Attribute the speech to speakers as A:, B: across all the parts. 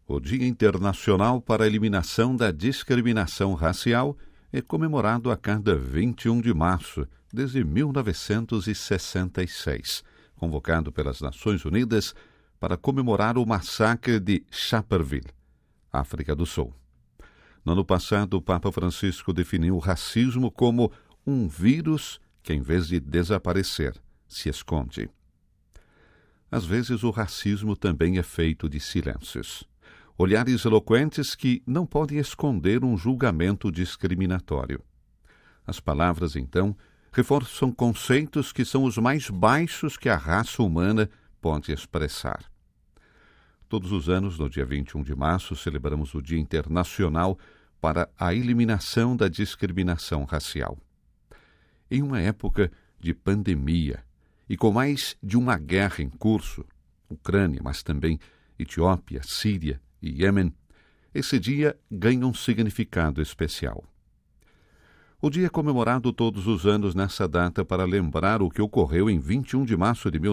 A: O Dia Internacional para a Eliminação da Discriminação Racial é comemorado a cada 21 de março, desde 1966, convocado pelas Nações Unidas para comemorar o massacre de Sharpeville, África do Sul. No ano passado, o Papa Francisco definiu o racismo como um vírus que, em vez de desaparecer, se esconde. Às vezes, o racismo também é feito de silêncios. Olhares eloquentes que não podem esconder um julgamento discriminatório. As palavras, então, reforçam conceitos que são os mais baixos que a raça humana pode expressar. Todos os anos, no dia 21 de março, celebramos o Dia Internacional para a Eliminação da Discriminação Racial. Em uma época de pandemia e com mais de uma guerra em curso, Ucrânia, mas também Etiópia, Síria e Iêmen, esse dia ganha um significado especial. O dia é comemorado todos os anos nessa data para lembrar o que ocorreu em 21 de março de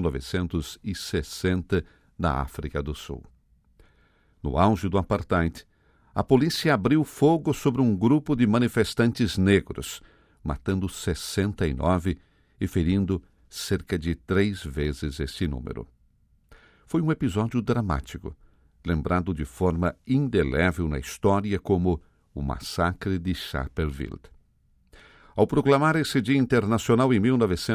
A: 1960 na África do Sul. No auge do apartheid, a polícia abriu fogo sobre um grupo de manifestantes negros, matando 69 e ferindo cerca de 3 vezes esse número. Foi um episódio dramático, lembrado de forma indelével na história como o massacre de Sharpeville. Ao proclamar esse Dia Internacional em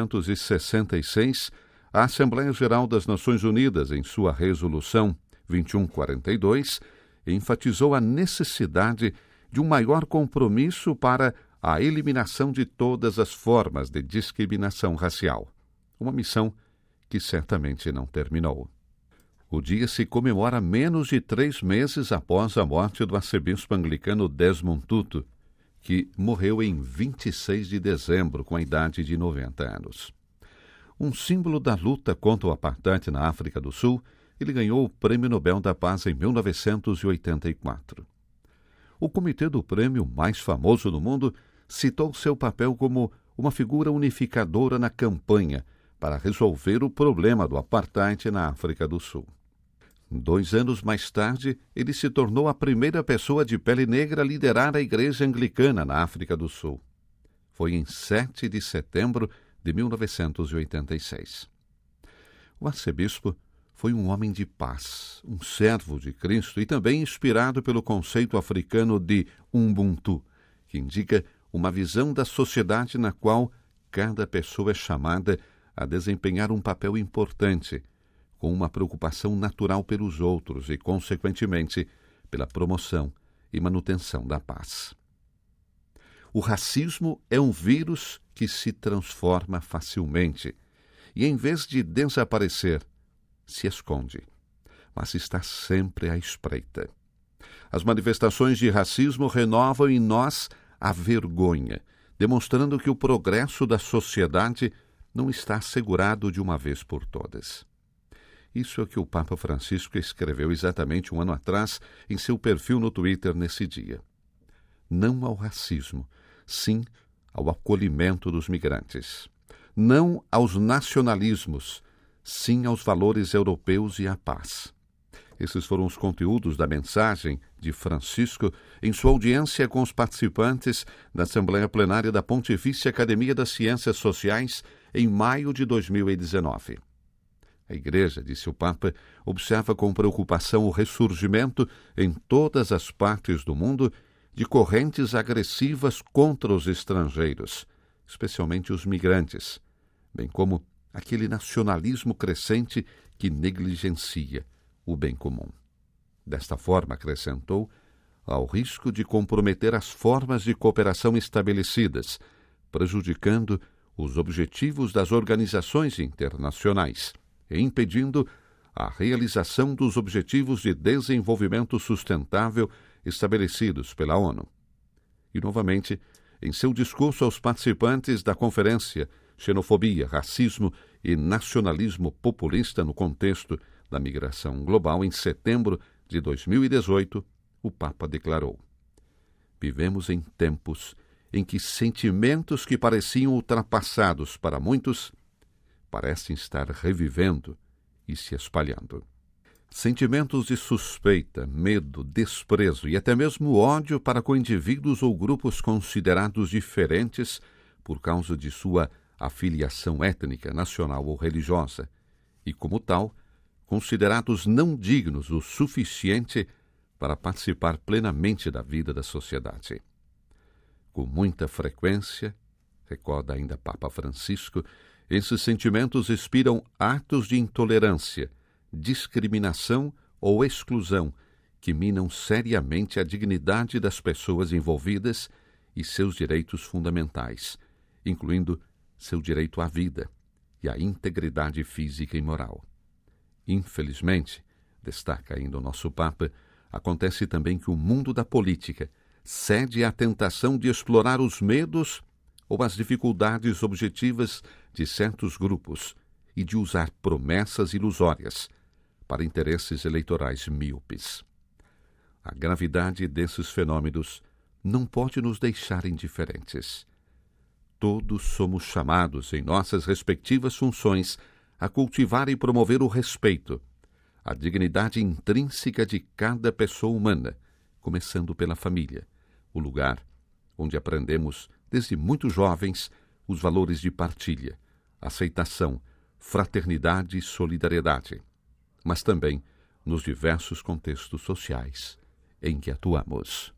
A: 1966, a Assembleia Geral das Nações Unidas, em sua Resolução 2142, enfatizou a necessidade de um maior compromisso para a eliminação de todas as formas de discriminação racial, uma missão que certamente não terminou. O dia se comemora menos de 3 meses após a morte do arcebispo anglicano Desmond Tutu, que morreu em 26 de dezembro com a idade de 90 anos. Um símbolo da luta contra o apartheid na África do Sul, ele ganhou o Prêmio Nobel da Paz em 1984. O comitê do prêmio mais famoso do mundo citou seu papel como uma figura unificadora na campanha para resolver o problema do apartheid na África do Sul. 2 anos mais tarde, ele se tornou a primeira pessoa de pele negra a liderar a Igreja Anglicana na África do Sul. Foi em 7 de setembro de 1986. O arcebispo foi um homem de paz, um servo de Cristo e também inspirado pelo conceito africano de Ubuntu, que indica uma visão da sociedade na qual cada pessoa é chamada a desempenhar um papel importante, com uma preocupação natural pelos outros e, consequentemente, pela promoção e manutenção da paz. O racismo é um vírus que se transforma facilmente e, em vez de desaparecer, se esconde, mas está sempre à espreita. As manifestações de racismo renovam em nós a vergonha, demonstrando que o progresso da sociedade não está assegurado de uma vez por todas. Isso é o que o Papa Francisco escreveu exatamente 1 ano atrás em seu perfil no Twitter nesse dia. Não ao racismo, sim ao acolhimento dos migrantes. Não aos nacionalismos, sim aos valores europeus e à paz. Esses foram os conteúdos da mensagem de Francisco em sua audiência com os participantes da Assembleia Plenária da Pontifícia Academia das Ciências Sociais em maio de 2019. A Igreja, disse o Papa, observa com preocupação o ressurgimento em todas as partes do mundo de correntes agressivas contra os estrangeiros, especialmente os migrantes, bem como aquele nacionalismo crescente que negligencia o bem comum. Desta forma, acrescentou, há o risco de comprometer as formas de cooperação estabelecidas, prejudicando os objetivos das organizações internacionais e impedindo a realização dos Objetivos de Desenvolvimento Sustentável estabelecidos pela ONU. E, novamente, em seu discurso aos participantes da conferência Xenofobia, Racismo e Nacionalismo Populista no Contexto da Migração Global, em setembro de 2018, o Papa declarou: vivemos em tempos em que sentimentos que pareciam ultrapassados para muitos parecem estar revivendo e se espalhando. Sentimentos de suspeita, medo, desprezo e até mesmo ódio para com indivíduos ou grupos considerados diferentes por causa de sua afiliação étnica, nacional ou religiosa, e, como tal, considerados não dignos o suficiente para participar plenamente da vida da sociedade. Com muita frequência, recorda ainda Papa Francisco, esses sentimentos inspiram atos de intolerância, discriminação ou exclusão que minam seriamente a dignidade das pessoas envolvidas e seus direitos fundamentais, incluindo seu direito à vida e à integridade física e moral. Infelizmente, destaca ainda o nosso Papa, acontece também que o mundo da política cede à tentação de explorar os medos ou as dificuldades objetivas de certos grupos e de usar promessas ilusórias para interesses eleitorais míopes. A gravidade desses fenômenos não pode nos deixar indiferentes. Todos somos chamados, em nossas respectivas funções, a cultivar e promover o respeito, a dignidade intrínseca de cada pessoa humana, começando pela família, o lugar onde aprendemos, desde muito jovens, os valores de partilha, aceitação, fraternidade e solidariedade, mas também nos diversos contextos sociais em que atuamos.